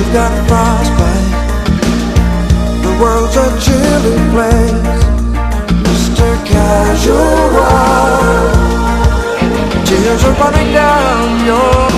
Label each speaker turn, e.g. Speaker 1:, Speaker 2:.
Speaker 1: you've got frostbite. The world's a chilly place, Mr. Casual. Tears are running down your